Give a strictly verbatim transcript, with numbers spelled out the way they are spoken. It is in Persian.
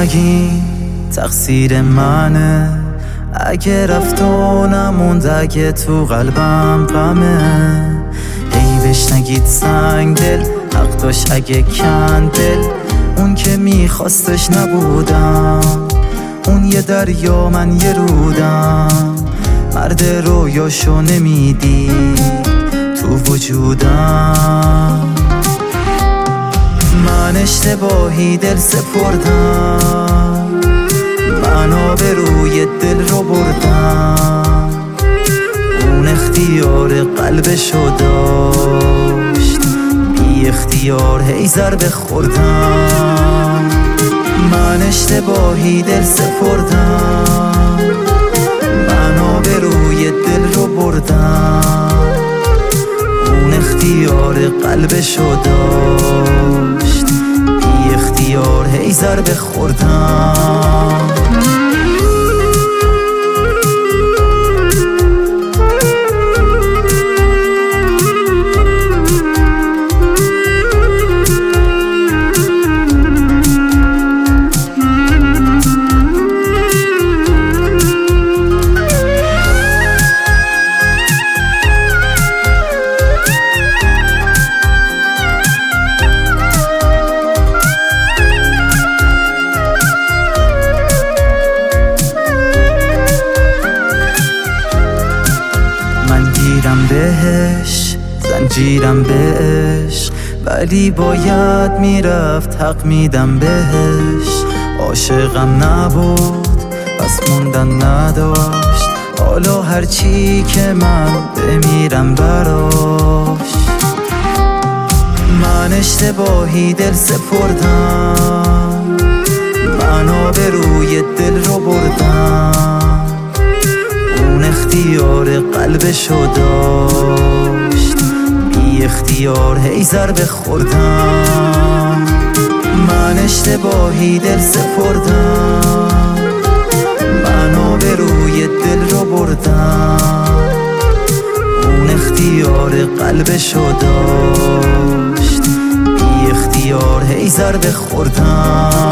نگین تقصیر منه، اگه رفت و نموند، اگه تو قلبم غمه. ای بهش نگید سنگ دل، حق داشت اگه کندل، اون که میخواستش نبودم، اون یه دریا من یه رودم. مرد رویاشو نمیدید تو وجودم، من اشتباهی دل سپردم، من آبروی دل رو بردم، اون اختیار قلبشو داشت، بی اختیار هی ضربه خوردم. من اشتباهی دل سپردم، من آبروی دل رو بردم، اون اختیار قلبشو داشت، بی اختیار هی ضربه خوردم. گیرم بهش زنجیرم به عشق، ولی باید میرفت حق میدم بهش. عاشقم نبود پس موندن نداشت، حالا هرچی که من بمیرم براش. من اشتباهی دل سپردم، من آبروی دل رو بردم، اون اختیار قلبشو داشت، بی اختیار هی ضربه خوردم. من اشتباهی دل سپردم، من آبروی دل رو بردم، اون اختیار قلبشو داشت، بی اختیار هی ضربه خوردم.